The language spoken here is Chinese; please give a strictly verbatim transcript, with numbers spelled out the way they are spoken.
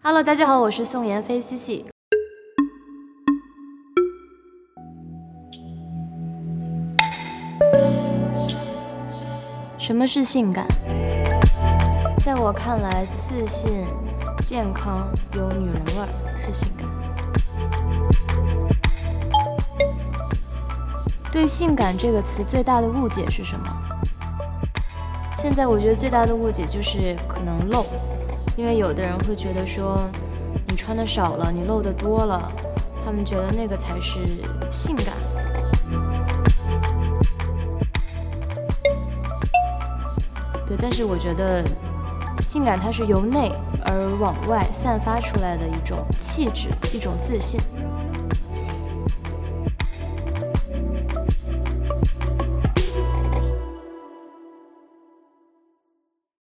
Hello， 大家好，我是宋妍霏西西。什么是性感？在我看来，自信、健康、有女人味儿是性感。对性感这个词最大的误解是什么？现在我觉得最大的误解就是可能露，因为有的人会觉得说你穿的少了，你露的多了，他们觉得那个才是性感。对，但是我觉得性感它是由内而往外散发出来的一种气质，一种自信。